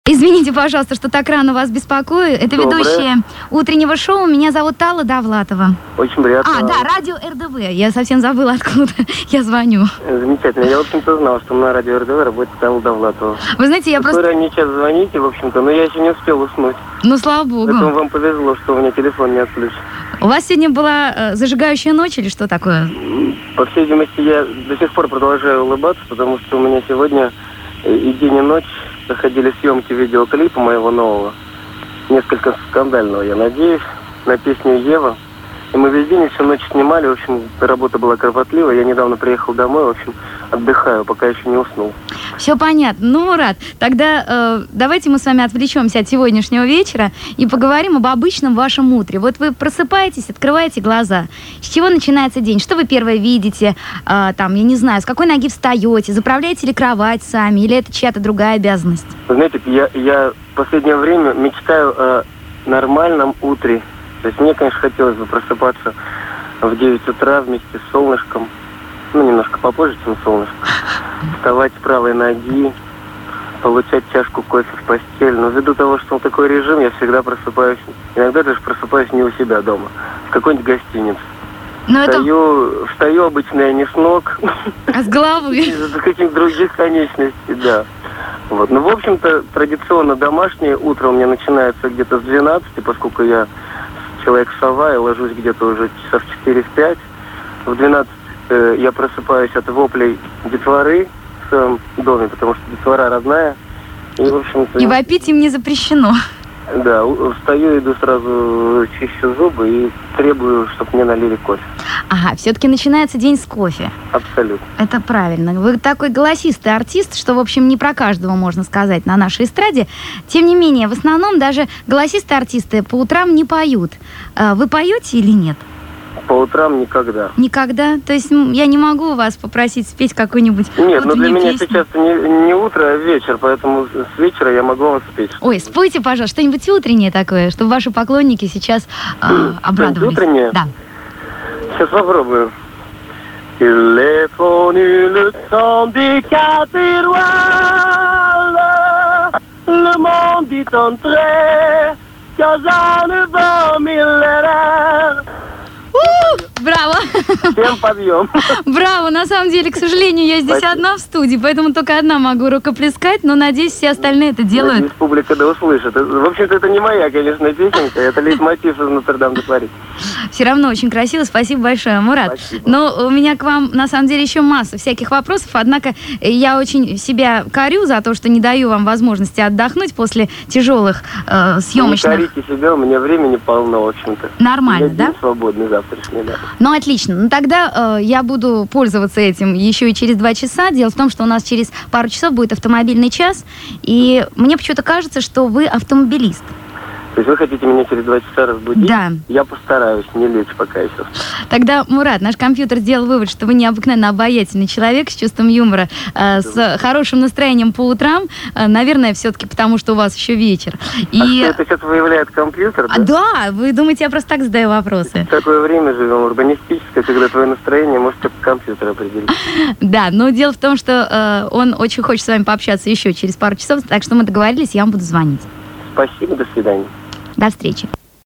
Извините, пожалуйста, что так рано вас беспокою. Это Доброе. ведущая утреннего шоу. Меня зовут Алла Довлатова. Очень приятно. Да, радио РДВ. Я совсем забыла, откуда я звоню. Замечательно. Я, в общем-то, знал, что на радио РДВ работает Алла Довлатова. Вы знаете, я просто... Вы ранний час звоните, в общем-то, но я еще не успел уснуть. Ну, слава богу. Поэтому вам повезло, что у меня телефон не отключен. У вас сегодня была зажигающая ночь или что такое? По всей видимости, я до сих пор продолжаю улыбаться, потому что у меня сегодня и день, и ночь проходили съемки видеоклипа моего нового. Несколько скандального, я надеюсь, на песню «Ева». И мы весь день и всю ночь снимали. В общем, работа была кропотливая. Я недавно приехал домой, в общем, отдыхаю, пока еще не уснул. Все понятно. Ну, Мурат, тогда давайте мы с вами отвлечемся от сегодняшнего вечера и поговорим об обычном вашем утре. Вот вы просыпаетесь, открываете глаза. С чего начинается день? Что вы первое видите? Там, я не знаю, с какой ноги встаете? Заправляете ли кровать сами? Или это чья-то другая обязанность? Вы знаете, я в последнее время мечтаю о нормальном утре. То есть мне, конечно, хотелось бы просыпаться в 9 утра вместе с солнышком. Ну, немножко попозже, чем солнышко. Вставать с правой ноги, получать чашку кофе в постель. Но ввиду того, что такой режим, я всегда просыпаюсь, иногда даже просыпаюсь не у себя дома, в какой-нибудь гостинице. Встаю обычно я не с ног, а с головы. С каких-то других конечностей, да. Вот. Ну, в общем-то, традиционно домашнее утро у меня начинается где-то с 12, поскольку я человек-сова и ложусь где-то уже часов 4-5. В 12 я просыпаюсь от воплей детворы в своем доме, потому что детвора родная. И, в общем-то... И вопить им не запрещено. Да, встаю, иду сразу, чищу зубы и требую, чтобы мне налили кофе. Ага, все-таки начинается день с кофе. Абсолютно. Это правильно. Вы такой голосистый артист, что, в общем, не про каждого можно сказать на нашей эстраде. Тем не менее, в основном даже голосистые артисты по утрам не поют. Вы поете или нет? По утрам никогда. Никогда? То есть я не могу вас попросить спеть какую-нибудь Нет, но для меня песню? сейчас не утро, а вечер, поэтому с вечера я могу вам спеть. Ой, спойте, пожалуйста, что-нибудь утреннее такое, чтобы ваши поклонники сейчас обрадовались. Утреннее? Да. Сейчас попробую. Il est venu le temps des cathédrales, le monde est entré, Casanova millénaire. Браво! Всем подъем! Браво! На самом деле, к сожалению, я здесь одна в студии, поэтому только одна могу рукоплескать, но, надеюсь, все остальные это делают. Надеюсь, публика да услышит. В общем-то, это не моя, конечно, песенка, это лейтмотив из Нотр-Дам-де-Пари. Все равно очень красиво, спасибо большое, Мурат. Спасибо. Но у меня к вам, на самом деле, еще масса всяких вопросов, однако я очень себя корю за то, что не даю вам возможности отдохнуть после тяжелых съемочных... Не корите себя, у меня времени полно, в общем-то. Нормально, да? День свободный завтрашний, да. Ну, отлично. Ну, тогда я буду пользоваться этим еще и через 2 часа. Дело в том, что у нас через пару часов будет автомобильный час, и мне почему-то кажется, что вы автомобилист. То есть вы хотите меня через 2 часа разбудить? Да. Я постараюсь не лечь пока еще. Тогда, Мурат, наш компьютер сделал вывод, что вы необыкновенно обаятельный человек с чувством юмора, с хорошим настроением по утрам. Наверное, все-таки потому, что у вас еще вечер. И... А что, это сейчас выявляет компьютер, да? Да, вы думаете, я просто так задаю вопросы? В такое время живем, урбанистическое, когда твое настроение может только компьютер определить. Да, но дело в том, что он очень хочет с вами пообщаться еще через пару часов, так что мы договорились, я вам буду звонить. Спасибо, до свидания. До встречи.